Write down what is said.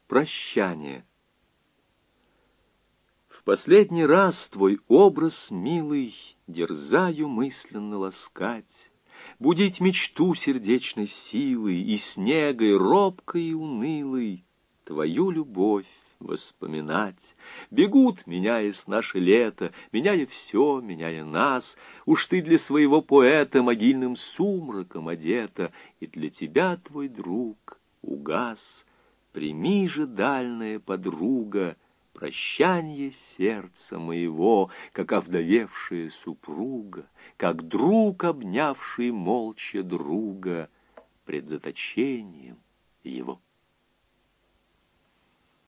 Прощание. В последний раз твой образ, милый, дерзаю мысленно ласкать, будить мечту сердечной силой и снегой робкой и унылой твою любовь воспоминать. Бегут, меняясь наше лето, меняя все, меняя нас. Уж ты для своего поэта могильным сумраком одета, и для тебя твой друг угас. Прими же, дальняя подруга, прощанье сердца моего, как овдовевшая супруга, как друг, обнявший молча друга пред заточением его.